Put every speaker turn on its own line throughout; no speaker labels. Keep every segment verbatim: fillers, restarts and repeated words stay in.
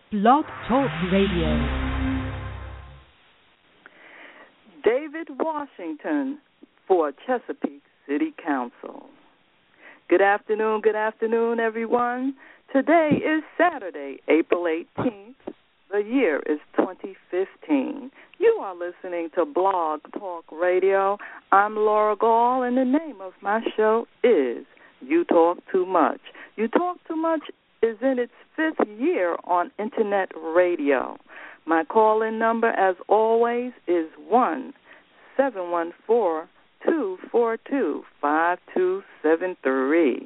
Blog Talk Radio.
David Washington for Chesapeake City Council. Good afternoon, good afternoon, everyone. Today is Saturday, April eighteenth. The year is twenty fifteen. You are listening to Blog Talk Radio. I'm Laura Gall, and the name of my show is You Talk Too Much. You Talk Too Much is in its fifth year on Internet radio. My call-in number, as always, is one seven one four, two four two, five two seven three.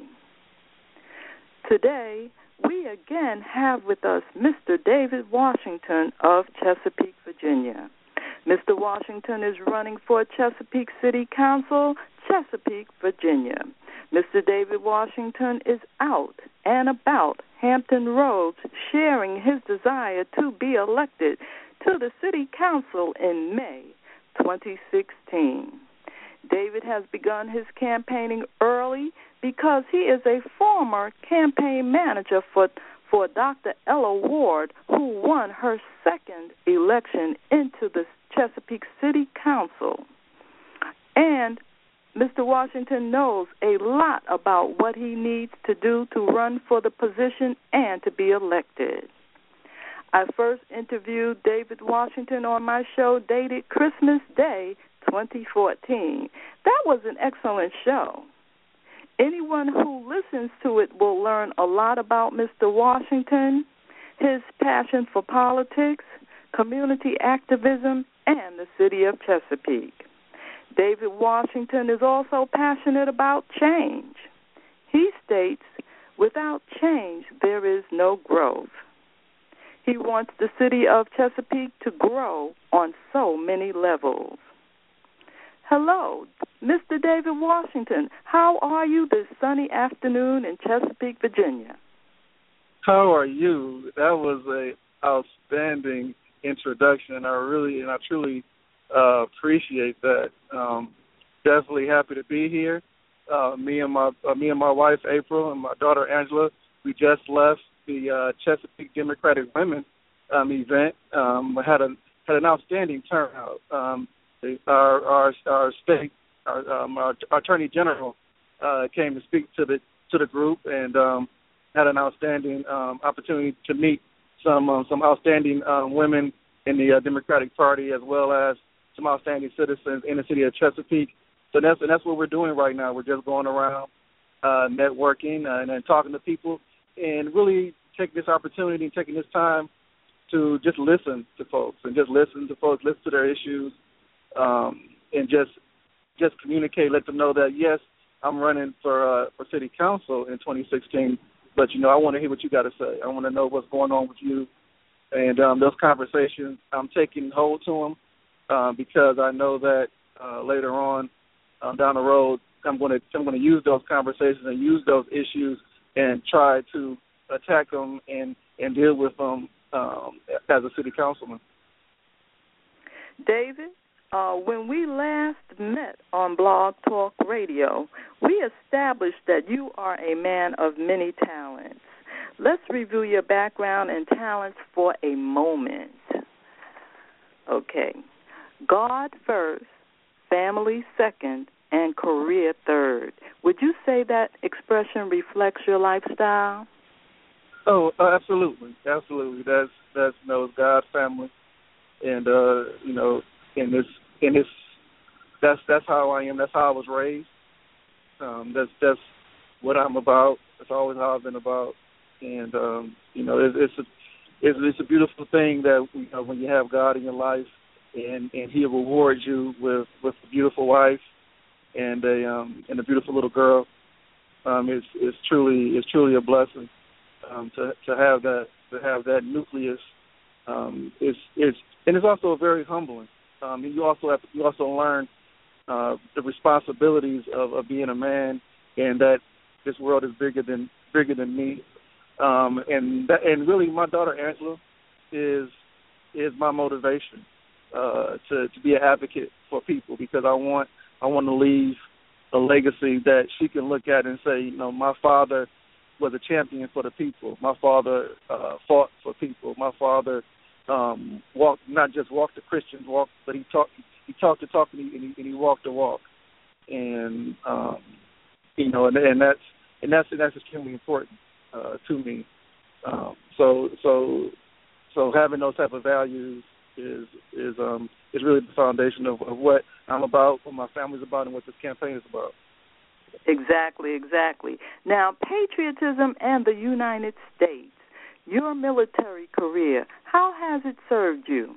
Today, we again have with us Mister David Washington of Chesapeake, Virginia. Mister Washington is running for Chesapeake City Council, Chesapeake, Virginia. Mister David Washington is out and about Hampton Roads sharing his desire to be elected to the City Council in May twenty sixteen. David has begun his campaigning early because he is a former campaign manager for, for Doctor Ella Ward, who won her second election into the Chesapeake City Council. And Mister Washington knows a lot about what he needs to do to run for the position and to be elected. I first interviewed David Washington on my show dated Christmas Day twenty fourteen. That was an excellent show. Anyone who listens to it will learn a lot about Mister Washington, his passion for politics, community activism, and the city of Chesapeake. David Washington is also passionate about change. He states, without change, there is no growth. He wants the city of Chesapeake to grow on so many levels. Hello, Mister David Washington. How are you this sunny afternoon in Chesapeake, Virginia?
How are you? That was an outstanding introduction, and I really and I truly uh, appreciate that. Um, definitely happy to be here. Uh, me and my uh, me and my wife April and my daughter Angela. We just left the uh, Chesapeake Democratic Women um, event. Um, we had a had an outstanding turnout. Um, the, our, our our state, our, um, our, our Attorney General uh, came to speak to the to the group and um, had an outstanding um, opportunity to meet some um, some outstanding um, women in the uh, Democratic Party, as well as some outstanding citizens in the city of Chesapeake. So that's and that's what we're doing right now. We're just going around uh, networking uh, and, and talking to people, and really taking this opportunity and taking this time to just listen to folks and just listen to folks, listen to their issues, um, and just just communicate, let them know that, yes, I'm running for uh, for city council in twenty sixteen, but, you know, I want to hear what you got to say. I want to know what's going on with you. And um, those conversations, I'm taking hold to them uh, because I know that uh, later on um, down the road, I'm going to I'm going to use those conversations and use those issues and try to attack them and, and deal with them um, as a city councilman.
David, uh, when we last met on Blog Talk Radio, we established that you are a man of many talents. Let's review your background and talents for a moment. Okay. God first, family second, and career third. Would you say that expression reflects your lifestyle?
Oh, uh, absolutely, absolutely. That's that's you know, God's family, and uh, you know, in this in this, that's that's how I am. That's how I was raised. Um, that's that's what I'm about. That's always how I've been about. And um, you know, it, it's a it's, it's a beautiful thing that you know, when you have God in your life, and, and He rewards you with, with a beautiful wife and a um, and a beautiful little girl. Um, it's it's truly it's truly a blessing. Um, to to have that to have that nucleus um, is is and it's also very humbling. Um, you also have you also learn uh, the responsibilities of, of being a man, and that this world is bigger than bigger than me. Um, and that, and really, my daughter Angela is is my motivation uh, to to be an advocate for people, because I want I want to leave a legacy that she can look at and say, you know, my father was a champion for the people. My father uh, fought for people. My father um, walked not just walked the Christian walk, but he talked he talked the talk and he, and he, and he walked the walk. And um, you know, and, and that's and that's and that's extremely important uh, to me. Um, so so so having those type of values is is um is really the foundation of, of what I'm about, what my family's about, and what this campaign is about.
Exactly, exactly. Now, patriotism and the United States, your military career, how has it served you?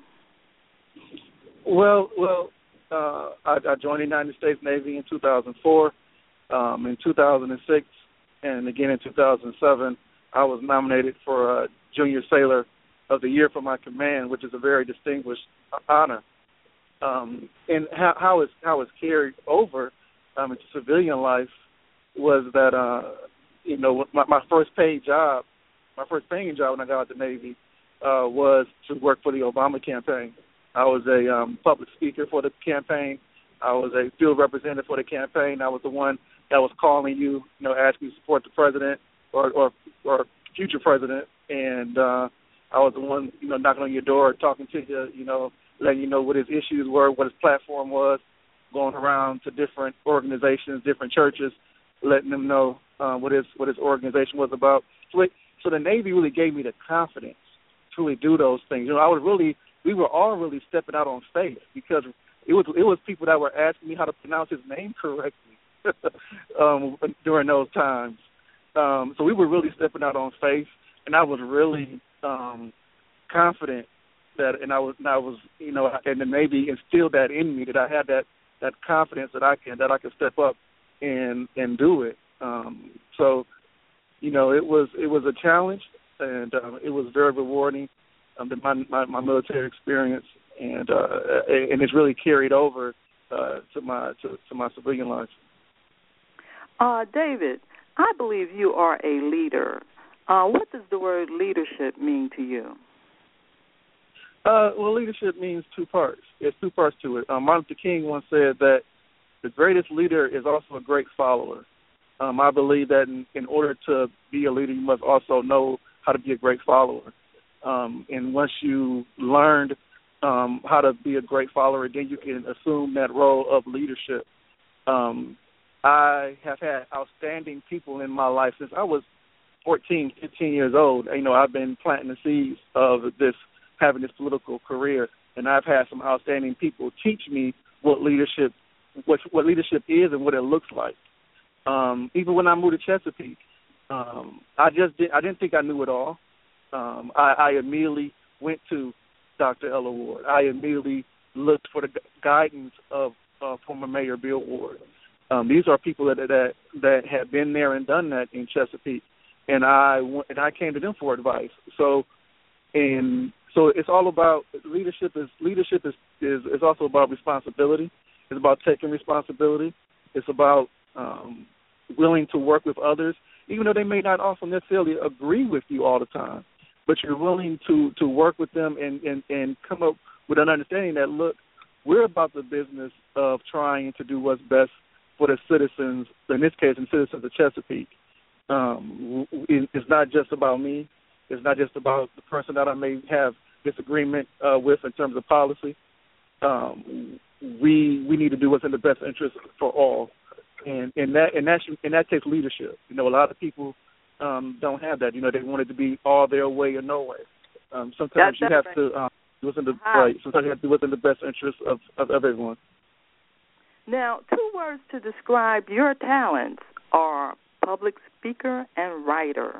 Well, well, uh, I, I joined the United States Navy in two thousand four. Um, in two thousand six, and again in two thousand seven, I was nominated for uh, Junior Sailor of the Year for my command, which is a very distinguished honor. Um, and how, how it's how it's carried over um, into civilian life was that uh, you know my, my first paid job, my first paying job when I got out the Navy uh, was to work for the Obama campaign. I was a um, public speaker for the campaign. I was a field representative for the campaign. I was the one that was calling you, you know, asking you to support the president or or, or future president, and uh, I was the one, you know, knocking on your door, talking to you, you know, letting you know what his issues were, what his platform was, going around to different organizations, different churches, letting them know uh, what his what his organization was about. So, it, so the Navy really gave me the confidence to really do those things. You know, I was really, we were all really stepping out on faith because it was it was people that were asking me how to pronounce his name correctly um, during those times. Um, so we were really stepping out on faith, and I was really um, confident that, and I was, and I was, you know, and the Navy instilled that in me, that I had that, that confidence that I can that I could step up and and do it. Um, so, you know, it was it was a challenge, and um, it was very rewarding. Um, my, my my military experience, and uh, and it's really carried over uh, to my to, to my civilian life.
Uh, David, I believe you are a leader. Uh, what does the word leadership mean to you?
Uh, well, leadership means two parts. There's two parts to it. Um, Martin Luther King once said that the greatest leader is also a great follower. Um, I believe that in, in order to be a leader, you must also know how to be a great follower. Um, and once you learned um, how to be a great follower, then you can assume that role of leadership. Um, I have had outstanding people in my life since I was fourteen, fifteen years old. You know, I've been planting the seeds of this, having this political career, and I've had some outstanding people teach me what leadership, what, what leadership is and what it looks like. Um, even when I moved to Chesapeake, um, I just did, I didn't think I knew it all. Um, I, I immediately went to Doctor Ella Ward. I immediately looked for the guidance of uh, former Mayor Bill Ward. Um, these are people that that that have been there and done that in Chesapeake, and I and I came to them for advice. So, and so it's all about leadership. Is leadership is, is is also about responsibility. It's about taking responsibility. It's about um, willing to work with others, even though they may not also necessarily agree with you all the time. But you're willing to, to work with them and, and, and come up with an understanding that, look, we're about the business of trying to do what's best for the citizens, in this case, the citizens of Chesapeake. Um, it's not just about me. It's not just about the person that I may have disagreement uh, with in terms of policy. Um, we we need to do what's in the best interest for all, and and that and that should, and that takes leadership. You know, a lot of people um, don't have that. You know, they want it to be all their way or no way. Um, sometimes
That's
you have
right.
to um, do what's in the
Uh-huh.
right. Sometimes you have to do what's in the best interest of, of, of everyone.
Now, two words to describe your talents are public speaker and writer.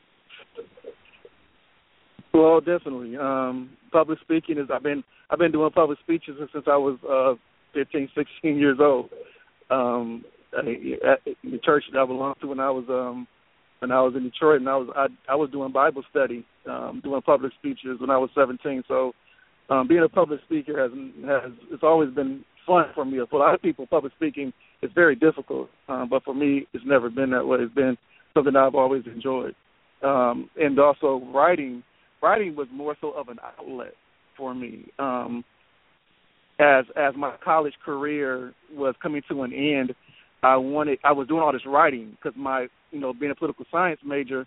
Well, definitely. Um, public speaking is I've been I've been doing public speeches since I was uh, fifteen, sixteen years old. Um, at the church that I belonged to when I was um, when I was in Detroit, and I was I, I was doing Bible study, um, doing public speeches when I was seventeen. So, um, being a public speaker has has it's always been fun for me. For a lot of people, public speaking is very difficult, um, but for me, it's never been that way. It's been something I've always enjoyed, um, and also writing. Writing was more so of an outlet for me. Um, as as my college career was coming to an end, I wanted I was doing all this writing because my you know being a political science major,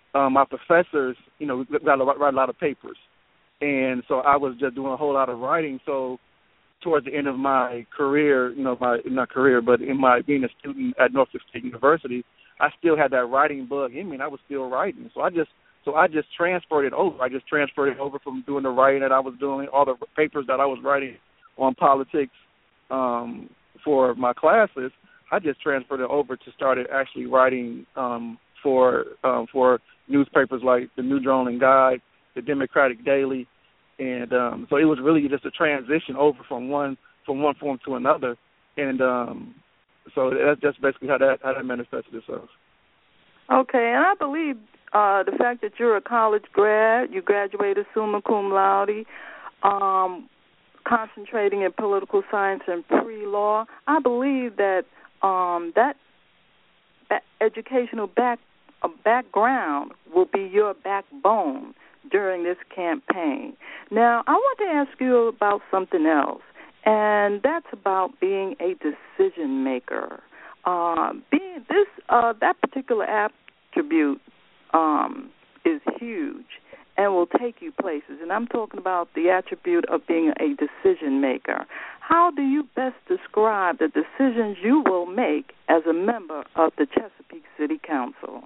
um, my professors, you know, got to write a lot of papers. And so I was just doing a whole lot of writing. So towards the end of my career, you know, my not career, but in my being a student at Norfolk State University, I still had that writing bug in me, and I was still writing. So I just so I just transferred it over. I just transferred it over from doing the writing that I was doing, all the papers that I was writing on politics um, for my classes. I just transferred it over to started actually writing um, for um, for newspapers like the New Droneland Guide, the Democratic Daily, and um, so it was really just a transition over from one from one form to another, and um, so that's just basically how that how that manifested itself.
Okay, and I believe uh, the fact that you're a college grad, you graduated summa cum laude, um, concentrating in political science and pre-law. I believe that um, that ba- educational back uh, background will be your backbone during this campaign. Now, I want to ask you about something else, and that's about being a decision maker. Uh, being this, uh, that particular attribute um, is huge and will take you places. And I'm talking about the attribute of being a decision maker. How do you best describe the decisions you will make as a member of the Chesapeake City Council?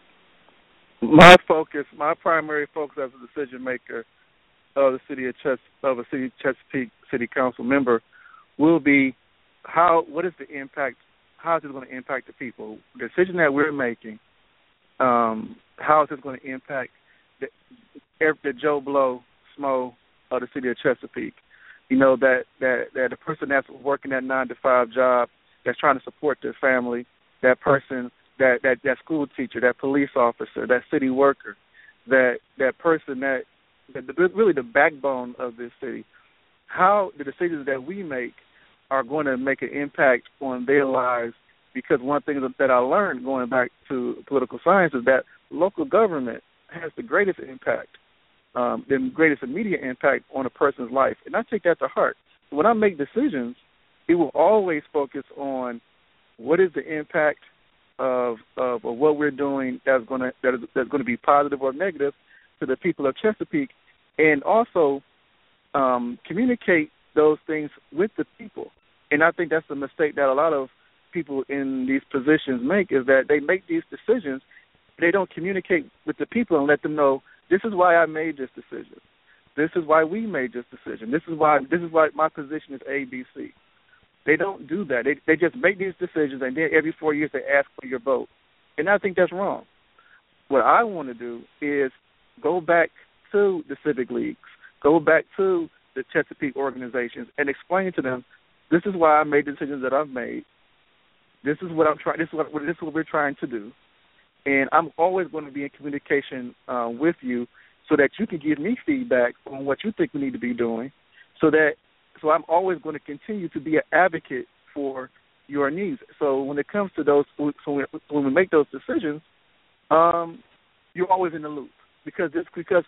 My focus, my primary focus as a decision maker of the city of Ches of a city Chesapeake City Council member will be how what is the impact, how is it going to impact the people? The decision that we're making, um, how is it going to impact the, the Joe Blow Smo of the city of Chesapeake? You know, that, that, that the person that's working that nine to five job, that's trying to support their family, that person, that, that, that school teacher, that police officer, that city worker, that that person that, that the, really the backbone of this city, how the decisions that we make are going to make an impact on their lives. Because one thing that I learned going back to political science is that local government has the greatest impact, um, the greatest immediate impact on a person's life. And I take that to heart. When I make decisions, it will always focus on what is the impact of, of, of what we're doing that's going to that is, that's going to be positive or negative to the people of Chesapeake, and also um, communicate those things with the people. And I think that's the mistake that a lot of people in these positions make, is that they make these decisions, they don't communicate with the people and let them know, this is why I made this decision. This is why we made this decision. This is why this is why my position is A, B, C. They don't do that. They they just make these decisions, and then every four years they ask for your vote. And I think that's wrong. What I want to do is go back to the civic leagues, go back to the Chesapeake organizations, and explain to them, this is why I made the decisions that I've made. This is what I'm trying. This is what this is what we're trying to do, and I'm always going to be in communication uh, with you, so that you can give me feedback on what you think we need to be doing. So that so I'm always going to continue to be an advocate for your needs. So when it comes to those, so when we make those decisions, um, you're always in the loop, because this because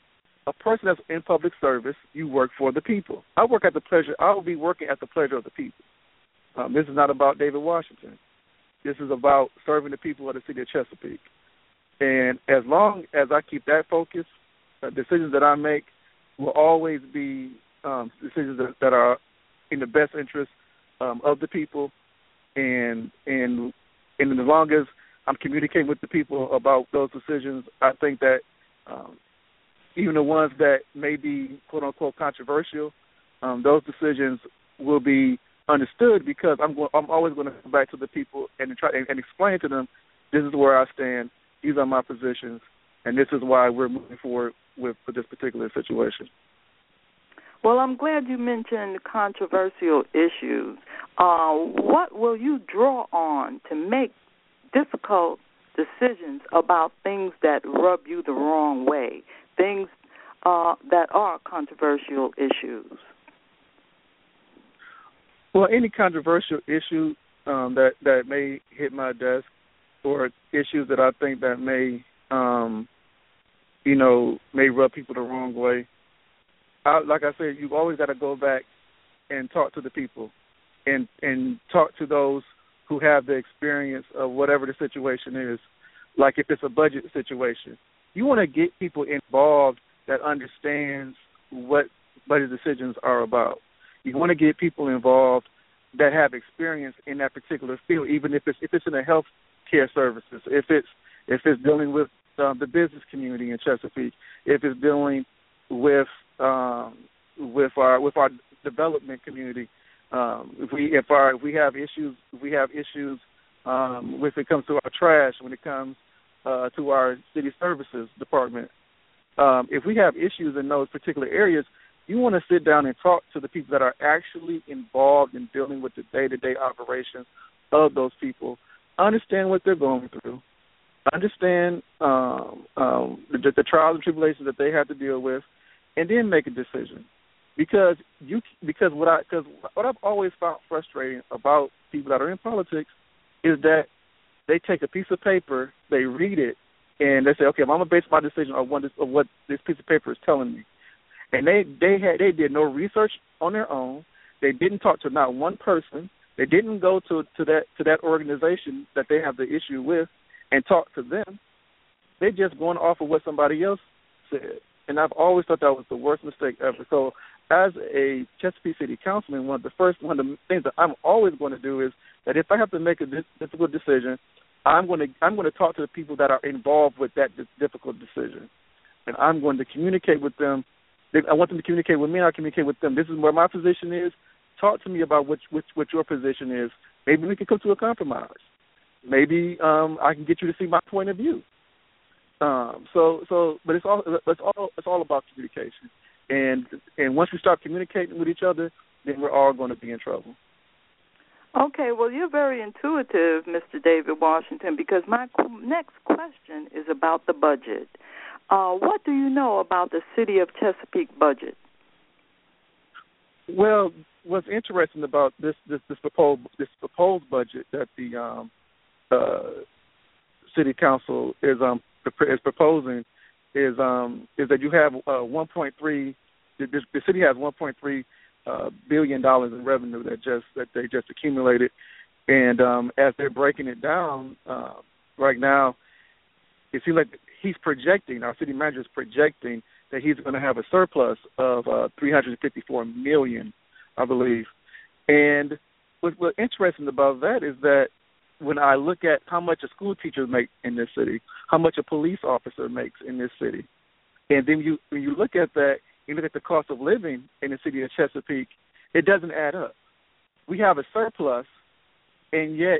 a person that's in public service, you work for the people. I work at the pleasure. I will be working at the pleasure of the people. Um, this is not about David Washington. This is about serving the people of the city of Chesapeake. And as long as I keep that focus, uh, decisions that I make will always be um, decisions that, that are in the best interest um, of the people. And, and and as long as I'm communicating with the people about those decisions, I think that um, even the ones that may be, quote-unquote, controversial, um, those decisions will be understood, because I'm going, I'm always going to come back to the people and try and, and explain to them, this is where I stand, these are my positions, and this is why we're moving forward with, with this particular situation.
Well, I'm glad you mentioned controversial issues. Uh, what will you draw on to make difficult decisions about things that rub you the wrong way, things uh, that are controversial issues?
Well, any controversial issue um, that, that may hit my desk, or issues that I think that may, um, you know, may rub people the wrong way, I, like I said, you've always got to go back and talk to the people, and and talk to those who have the experience of whatever the situation is. like if it's a budget situation. You want to get people involved that understands what budget decisions are about. You want to get people involved that have experience in that particular field, even if it's if it's in the health care services, if it's if it's dealing with um, the business community in Chesapeake, if it's dealing with um, with our with our development community. Um, if we if our if we have issues if we have issues um, when it comes to our trash, when it comes uh, to our city services department, um, if we have issues in those particular areas, you want to sit down and talk to the people that are actually involved in dealing with the day-to-day operations of those people, understand what they're going through, understand um, um, the, the trials and tribulations that they have to deal with, and then make a decision. Because you, because what I, because what I've always found frustrating about people that are in politics is that they take a piece of paper, they read it, and they say, okay, I'm going to base my decision on what this, on what this piece of paper is telling me. And they they had they did no research on their own. They didn't talk to not one person. They didn't go to, to that to that organization that they have the issue with and talk to them. They just going off of what somebody else said. And I've always thought that was the worst mistake ever. So as a Chesapeake City Councilman, one of the first one of the things that I'm always going to do is that if I have to make a difficult decision, I'm going to I'm going to talk to the people that are involved with that difficult decision, and I'm going to communicate with them. I want them to communicate with me, and I communicate with them. This is where my position is. Talk to me about what what, what your position is. Maybe we can come to a compromise. Maybe um, I can get you to see my point of view. Um, so so, but it's all it's all it's all about communication. And and once we start communicating with each other, then we're all going to be in trouble.
Okay, well, you're very intuitive, Mister David Washington, because my next question is about the budget. Uh, what do you know about the City of Chesapeake budget?
Well, what's interesting about this this, this proposed this proposed budget that the um, uh, City Council is um is proposing is um is that you have uh, one point three. The, the city has one point three uh, billion dollars in revenue that just that they just accumulated, and um, as they're breaking it down uh, right now, it seems like he's projecting. Our city manager is projecting that he's going to have a surplus of uh, three hundred fifty-four million dollars, I believe. And what, what's interesting about that is that when I look at how much a school teacher makes in this city, how much a police officer makes in this city, and then you when you look at that, you look at the cost of living in the city of Chesapeake, it doesn't add up. We have a surplus, and yet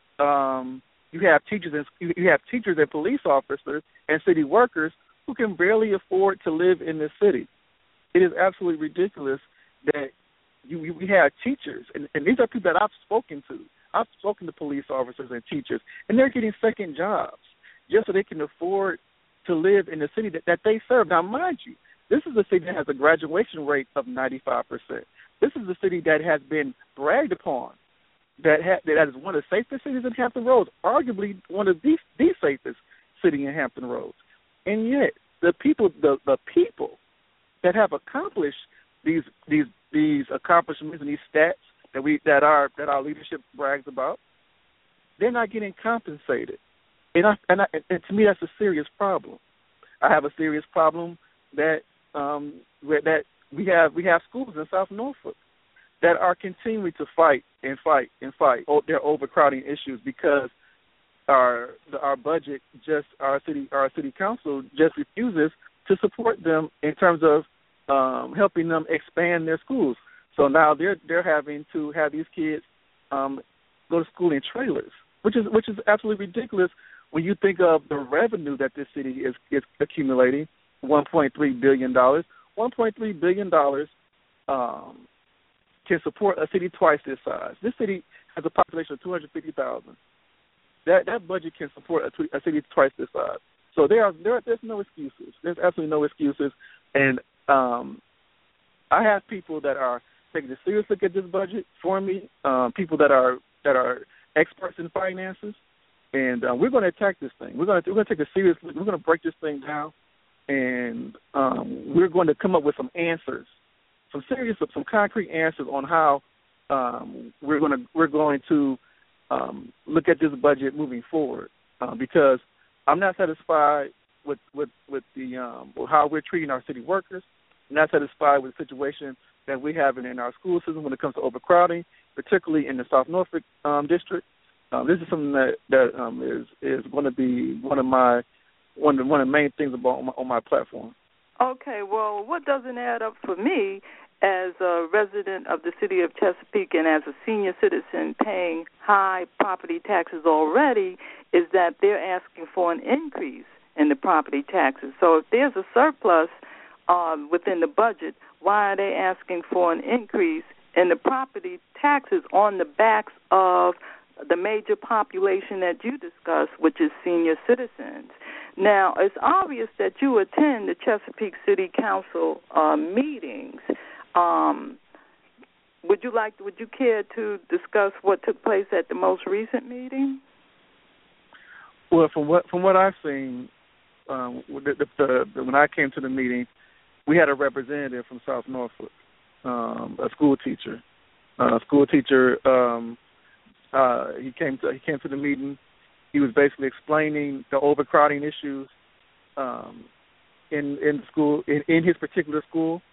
um, you have teachers and you have teachers and police officers and city workers who can barely afford to live in this city. It is absolutely ridiculous that you, we have teachers, and, and these are people that I've spoken to. I've spoken to police officers and teachers, and they're getting second jobs just so they can afford to live in the city that, that they serve. Now, mind you, this is a city that has a graduation rate of ninety-five percent. This is a city that has been bragged upon, that, ha- that is one of the safest cities in Hampton Roads, arguably one of the, the safest city in Hampton Roads. And yet, the people, the, the people that have accomplished these these these accomplishments and these stats that we that our that our leadership brags about, they're not getting compensated. And I, and, I, and to me, that's a serious problem. I have a serious problem that um, that we have we have schools in South Norfolk that are continuing to fight and fight and fight their overcrowding issues because our our budget just our city our city council just refuses to support them in terms of um, helping them expand their schools. So now they're they're having to have these kids um, go to school in trailers, which is which is absolutely ridiculous when you think of the revenue that this city is is accumulating. one point three billion dollars. one point three billion dollars um, can support a city twice this size. This city has a population of two hundred fifty thousand. That that budget can support a, a city twice this size. So there are there there's no excuses. There's absolutely no excuses. And um, I have people that are taking a serious look at this budget for me. Um, people that are that are experts in finances, and uh, we're going to attack this thing. We're going to we're going to take a serious look. We're going to break this thing down. And um, we're going to come up with some answers, some serious, some concrete answers on how um, we're going to we're going to um, look at this budget moving forward. Uh, because I'm not satisfied with with with the um, with how we're treating our city workers. I'm not satisfied with the situation that we have in, in our school system when it comes to overcrowding, particularly in the South Norfolk um, district. Um, this is something that that um, is is going to be one of my one of the, one of the main things about on my, on my platform.
Okay, well, what doesn't add up for me as a resident of the city of Chesapeake and as a senior citizen paying high property taxes already is that they're asking for an increase in the property taxes. So if there's a surplus um, within the budget, why are they asking for an increase in the property taxes on the backs of the major population that you discussed, which is senior citizens? Now, it's obvious that you attend the Chesapeake City Council uh, meetings. Um, would you like? Would you care to discuss what took place at the most recent meeting?
Well, from what from what I've seen, um, the, the, the, when I came to the meeting, we had a representative from South Norfolk, um, a school teacher. Uh, a school teacher. Um, uh, he came to he came to the meeting. He was basically explaining the overcrowding issues um, in in school in, in his particular school,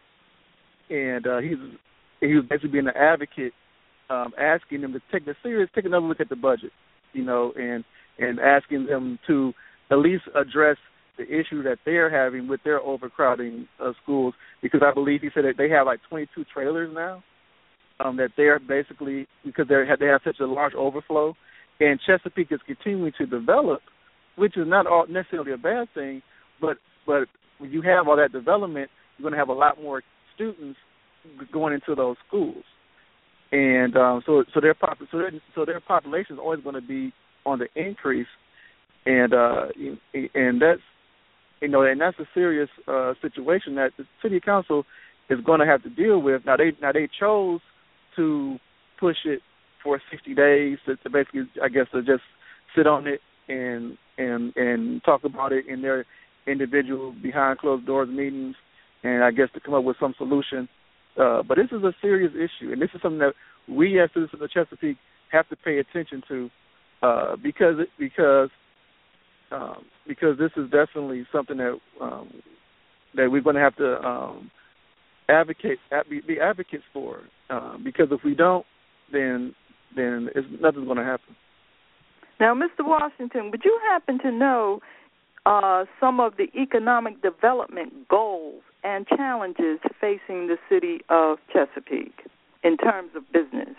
and uh, he's he was basically being an advocate, um, asking them to take the serious, take another look at the budget, you know, and and asking them to at least address the issue that they're having with their overcrowding of schools, because I believe he said that they have like twenty-two trailers now, um, that they're basically because they they have such a large overflow. And Chesapeake is continuing to develop, which is not all necessarily a bad thing, but but when you have all that development, you're going to have a lot more students going into those schools, and um, so so their pop so their, so their population is always going to be on the increase, and uh, and that's you know and that's a serious uh, situation that the city council is going to have to deal with. Now they now they chose to push it for sixty days to, to basically, I guess, to just sit on it and and and talk about it in their individual behind closed doors meetings, and I guess to come up with some solution. Uh, but this is a serious issue, and this is something that we as citizens of Chesapeake have to pay attention to uh, because it, because um, because this is definitely something that um, that we're going to have to um, advocate be, be advocates for. Uh, because if we don't, then then it's, nothing's going to happen.
Now, Mister Washington, would you happen to know uh, some of the economic development goals and challenges facing the city of Chesapeake in terms of business?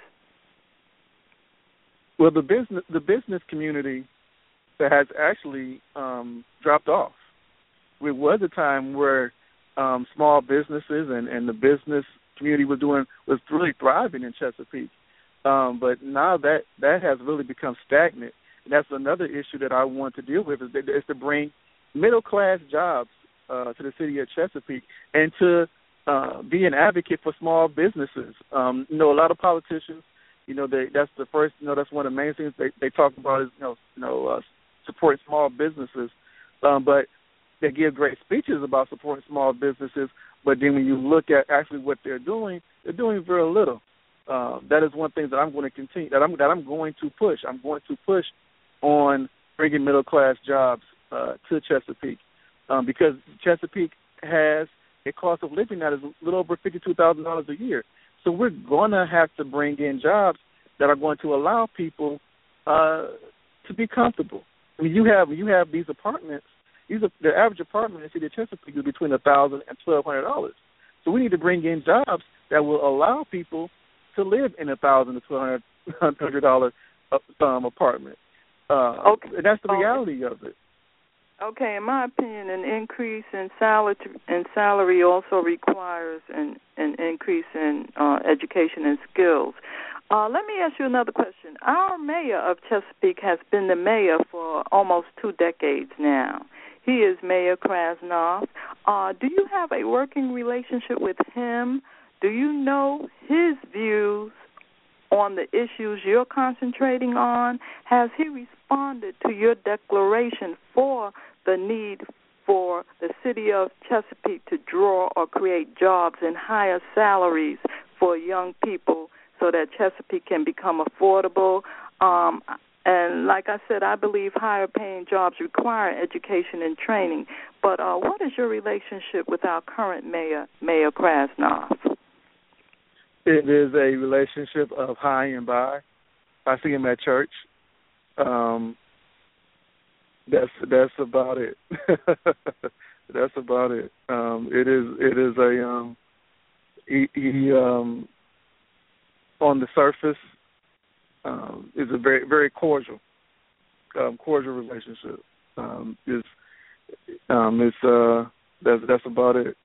Well, the business the business community has actually um, dropped off. It was a time where um, small businesses and, and the business community was doing was really thriving in Chesapeake. Um, but now that, that has really become stagnant. And that's another issue that I want to deal with is, that, is to bring middle-class jobs uh, to the city of Chesapeake and to uh, be an advocate for small businesses. Um, you know, a lot of politicians, you know, they, that's the first, you know, that's one of the main things they, they talk about is, you know, you know uh, supporting small businesses. Um, but they give great speeches about supporting small businesses, but then when you look at actually what they're doing, they're doing very little. Uh, that is one thing that I'm going to continue, that I'm that I'm going to push. I'm going to push on bringing middle class jobs uh, to Chesapeake um, because Chesapeake has a cost of living that is a little over fifty-two thousand dollars a year. So we're going to have to bring in jobs that are going to allow people uh, to be comfortable. I mean, you have you have these apartments. These are, the average apartment in the city of Chesapeake is between a thousand and twelve hundred dollars. So we need to bring in jobs that will allow people to live in a thousand to twelve hundred dollar um, apartment. Uh,
okay.
And that's the reality okay. of it.
Okay, in my opinion, an increase in salary in salary also requires an, an increase in uh, education and skills. Uh, let me ask you another question. Our mayor of Chesapeake has been the mayor for almost two decades now. He is Mayor Krasnoff. Uh, do you have a working relationship with him? Do you know his views on the issues you're concentrating on? Has he responded to your declaration for the need for the city of Chesapeake to draw or create jobs and higher salaries for young people so that Chesapeake can become affordable? Um, And like I said, I believe higher paying jobs require education and training. But uh, what is your relationship with our current mayor, Mayor Krasnoff?
It is a relationship of high and by. I see him at church. Um, that's that's about it. That's about it. Um, it is it is a um, he, he um, on the surface um, is a very very cordial um, cordial relationship. Um, is um, it's uh, that's that's about it.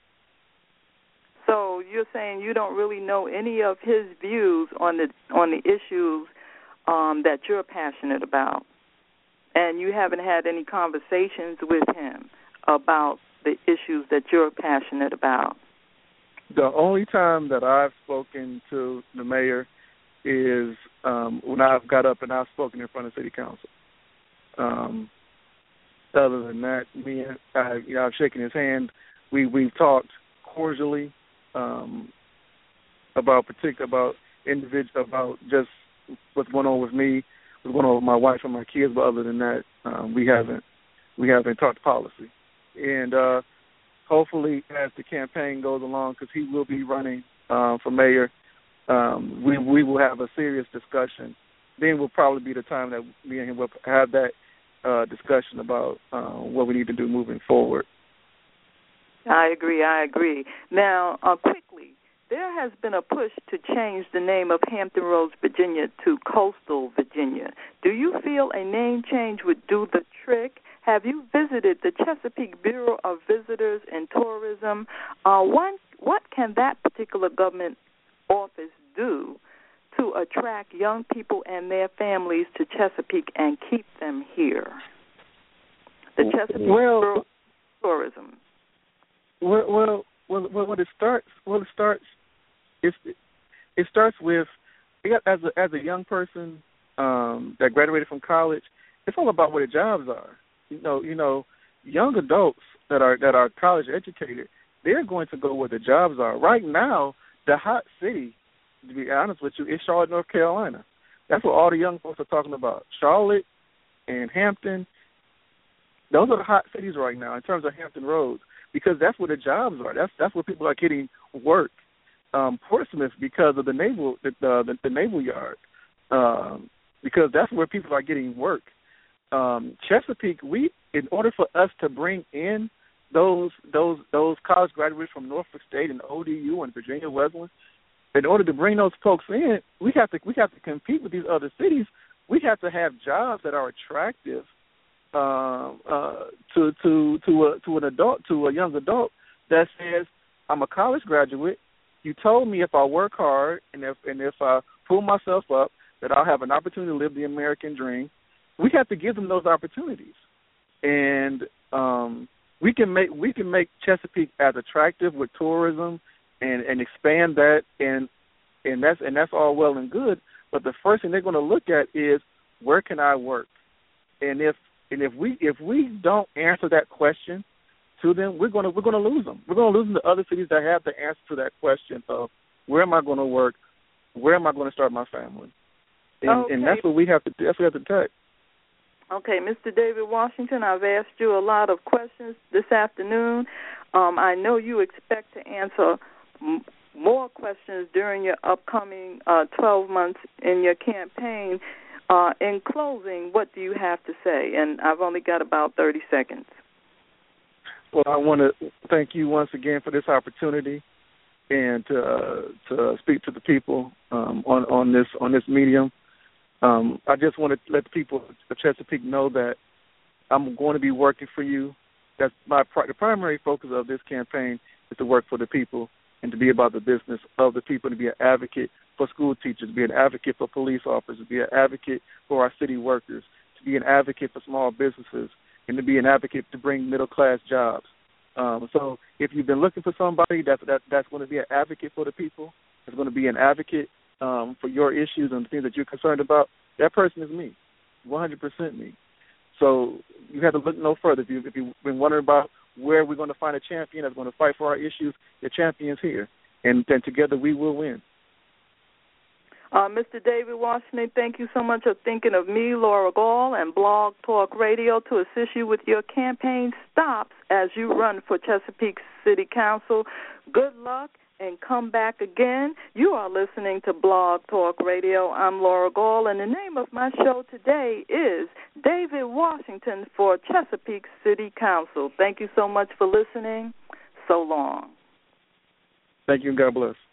So you're saying you don't really know any of his views on the on the issues um, that you're passionate about, and you haven't had any conversations with him about the issues that you're passionate about.
The only time that I've spoken to the mayor is um, when I've got up and I've spoken in front of city council. Um, other than that, me and I, you know, I've shaken his hand. We we've talked cordially um, about particular about individual about just what's going on with me, what's going on with my wife and my kids. But other than that, um, we haven't we haven't talked policy. And uh, hopefully, as the campaign goes along, because he will be running uh, for mayor, um, we we will have a serious discussion. Then will probably be the time that me and him will have that uh, discussion about uh, what we need to do moving forward.
I agree. I agree. Now, uh, quickly, there has been a push to change the name of Hampton Roads, Virginia, to Coastal Virginia. Do you feel a name change would do the trick? Have you visited the Chesapeake Bureau of Visitors and Tourism? Uh, one, what can that particular government office do to attract young people and their families to Chesapeake and keep them here? The Chesapeake
well,
Bureau of Tourism.
Well, well, well, well, it starts. Well, it starts. It, it starts with as a as a young person um, that graduated from college. It's all about where the jobs are. You know, you know, young adults that are that are college educated, they're going to go where the jobs are. Right now, the hot city, to be honest with you, is Charlotte, North Carolina. That's what all the young folks are talking about. Charlotte and Hampton, those are the hot cities right now in terms of Hampton Roads, because that's where the jobs are. That's that's where people are getting work. Um, Portsmouth, because of the naval the the, the naval yard, um, because that's where people are getting work. Um, Chesapeake, we in order for us to bring in those those those college graduates from Norfolk State and O D U and Virginia Wesleyan, in order to bring those folks in, we have to we have to compete with these other cities. We have to have jobs that are attractive um, uh, to to to a, to an adult to a young adult that says, I'm a college graduate. You told me if I work hard and if and if I pull myself up that I'll have an opportunity to live the American dream. We have to give them those opportunities, and um, we can make we can make Chesapeake as attractive with tourism, and, and expand that, and and that's and that's all well and good. But the first thing they're going to look at is, where can I work? And if and if we if we don't answer that question to them, we're going to we're going to lose them. We're going to lose them to other cities that have the answer to that question of, where am I going to work? Where am I going to start my family? And,
okay.
and that's what we have to that's what we have to touch.
Okay, Mister David Washington, I've asked you a lot of questions this afternoon. Um, I know you expect to answer m- more questions during your upcoming uh, twelve months in your campaign. Uh, in closing, what do you have to say? And I've only got about thirty seconds.
Well, I want to thank you once again for this opportunity and to, uh, to speak to the people um, on, on this on this medium. Um, I just want to let the people of Chesapeake know that I'm going to be working for you. That's my the primary focus of this campaign is to work for the people and to be about the business of the people, to be an advocate for school teachers, to be an advocate for police officers, to be an advocate for our city workers, to be an advocate for small businesses, and to be an advocate to bring middle-class jobs. Um, so if you've been looking for somebody that's, that, that's going to be an advocate for the people, that's going to be an advocate Um, for your issues and the things that you're concerned about, that person is me, one hundred percent me. So you have to look no further. If, you, if you've been wondering about where we're going to find a champion that's going to fight for our issues, the champion's here, and then together we will win.
Uh, Mister David Washington, thank you so much for thinking of me, Laura Gall, and Blog Talk Radio to assist you with your campaign stops as you run for Chesapeake City Council. Good luck and come back again. You are listening to Blog Talk Radio. I'm Laura Gall, and the name of my show today is David Washington for Chesapeake City Council. Thank you so much for listening. So long.
Thank you, and God bless.